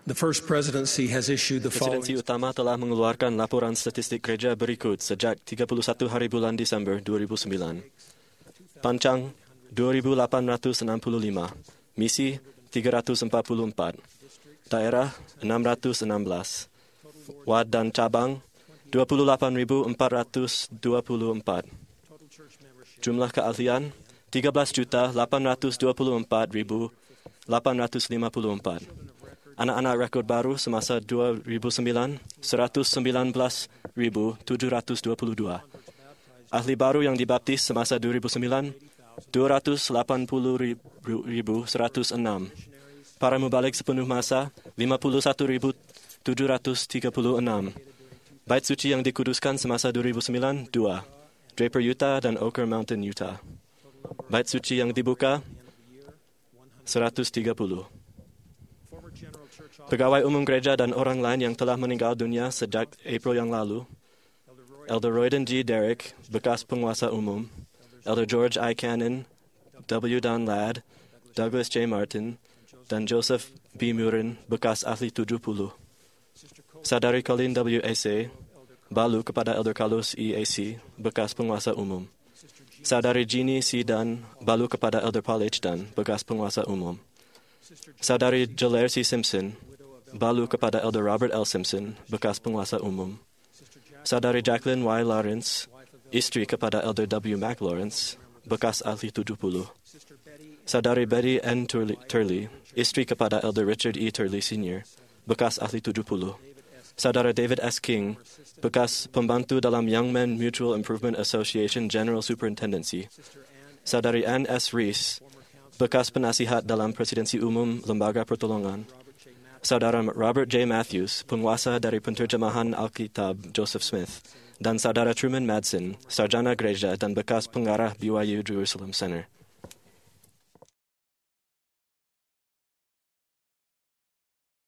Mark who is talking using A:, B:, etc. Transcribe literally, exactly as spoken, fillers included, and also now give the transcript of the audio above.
A: The First Presidency has issued the
B: Presidensi
A: following.
B: utama telah mengeluarkan laporan statistik gereja berikut sejak tiga puluh satu hari bulan Disember dua ribu sembilan. Pancang dua ribu lapan ratus enam puluh lima, misi tiga ratus empat puluh empat, daerah enam ratus enam belas, wad dan cabang dua puluh lapan ribu empat ratus dua puluh empat. Jumlah keahlian tiga belas juta lapan ratus dua puluh empat ribu lapan ratus lima puluh empat. Anak-anak rekod baru semasa dua ribu sembilan, seratus sembilan belas ribu tujuh ratus dua puluh dua. Ahli baru yang dibaptis semasa dua ribu sembilan, dua ratus lapan puluh ribu seratus enam. Para mubalik sepenuh masa, lima puluh satu ribu tujuh ratus tiga puluh enam. Bait suci yang dikuduskan semasa dua ribu sembilan, dua. Draper, Utah dan Oker Mountain, Utah. Bait suci yang dibuka, seratus tiga puluh. Pegawai umum gereja dan orang lain yang telah meninggal dunia sejak April yang lalu, Elder Royden G. Derrick, bekas penguasa umum, Elder George I. Cannon, W. Don Ladd, Douglas J. Martin, dan Joseph B. Murin, bekas ahli tujuh puluh. Saudari Colleen W. A C, balu kepada Elder Carlos E. A C, bekas penguasa umum. Saudari Jeannie C. Dunn, balu kepada Elder Paul H. Dunn, bekas penguasa umum. Saudari Jolaire C. Simpson, balu kepada Elder Robert L. Simpson, bekas penguasa umum. Saudari Jacqueline Y. Lawrence, istri kepada Elder W. Mac Lawrence, bekas ahli tujuh puluh. Saudari Betty N. Turley, istri kepada Elder Richard E. Turley Senior, bekas ahli tujuh puluh. Saudara David S. King, bekas pembantu dalam Young Men Mutual Improvement Association General Superintendency. Saudari Ann S. Rees, bekas penasihat dalam Presidensi Umum Lembaga Pertolongan. Saudara Robert J. Matthews, penguasa dari Penterjemahan Alkitab Joseph Smith, dan Saudara Truman Madsen, sarjana gereja dan bekas pengarah B Y U Jerusalem Center.